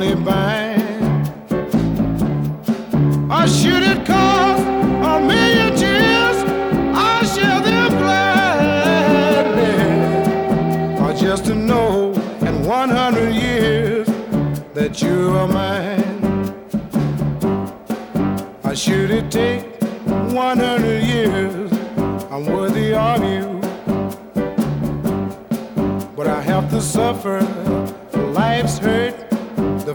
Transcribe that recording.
only bind? Or should it cost a million tears? I share them gladly. Or just to know in 100 years that you are mine? Or should it take 100 years? I'm worthy of you, but I have to suffer life's hurt